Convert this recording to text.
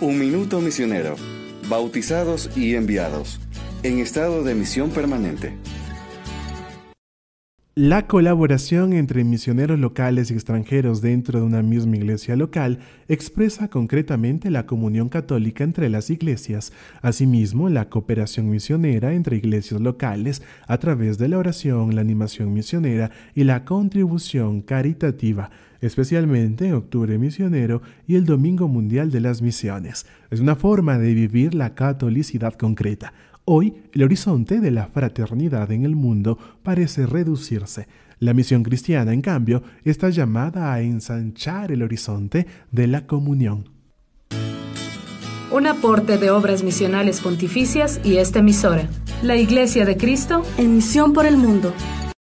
Un minuto misionero. Bautizados y enviados. En estado de misión permanente. La colaboración entre misioneros locales y extranjeros dentro de una misma iglesia local expresa concretamente la comunión católica entre las iglesias. Asimismo, la cooperación misionera entre iglesias locales a través de la oración, la animación misionera y la contribución caritativa, especialmente Octubre Misionero y el Domingo Mundial de las Misiones. Es una forma de vivir la catolicidad concreta. Hoy, el horizonte de la fraternidad en el mundo parece reducirse. La misión cristiana, en cambio, está llamada a ensanchar el horizonte de la comunión. Un aporte de Obras Misionales Pontificias y esta emisora. La Iglesia de Cristo en misión por el mundo.